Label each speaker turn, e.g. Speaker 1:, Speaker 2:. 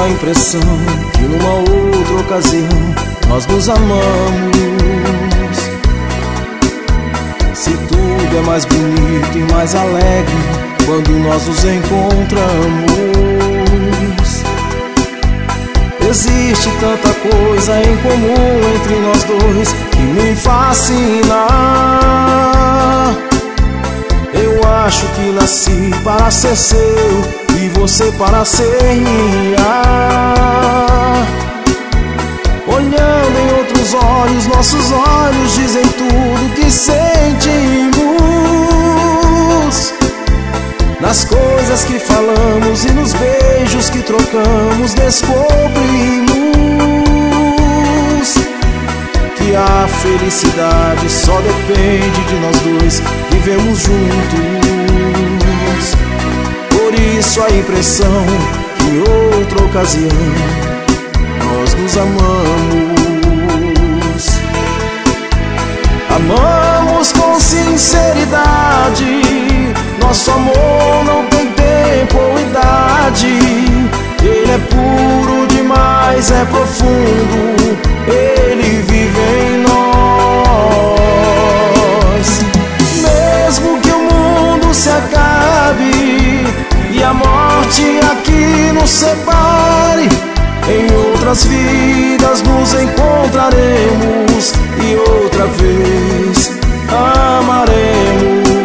Speaker 1: a impressão que numa outra ocasião nós nos amamos. Se tudo é mais bonito e mais alegre quando nós nos encontramos. Existe tanta coisa em comum entre nós dois que me fascina. Eu acho que nasci para ser seu e você para ser minha. Olhando em outros olhos, nossos olhos dizem tudo que sentimos. Nas coisas que falamos e nos beijos que trocamos, descobrimos que a felicidade só depende de nós dois, vivemos juntos. Por isso a impressão que em outra ocasião nós nos amamos. Amamos com sinceridade, nosso amor não tem tempo ou idade. Ele é puro demais, é profundo, ele vive em nós. Mesmo que o mundo se acabe e a morte aqui nos separe, em outras vidas nos encontraremos e outra vez amaremos.